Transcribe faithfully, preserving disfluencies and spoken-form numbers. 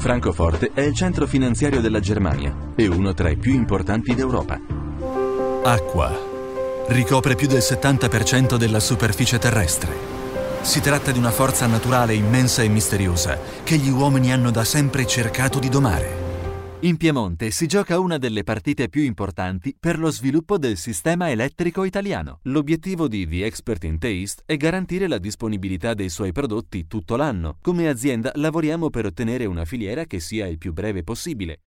Francoforte è il centro finanziario della Germania e uno tra i più importanti d'Europa. Acqua. Ricopre più del settanta per cento della superficie terrestre. Si tratta di una forza naturale immensa e misteriosa che gli uomini hanno da sempre cercato di domare. In Piemonte si gioca una delle partite più importanti per lo sviluppo del sistema elettrico italiano. L'obiettivo di The Expert in Taste è garantire la disponibilità dei suoi prodotti tutto l'anno. Come azienda lavoriamo per ottenere una filiera che sia il più breve possibile.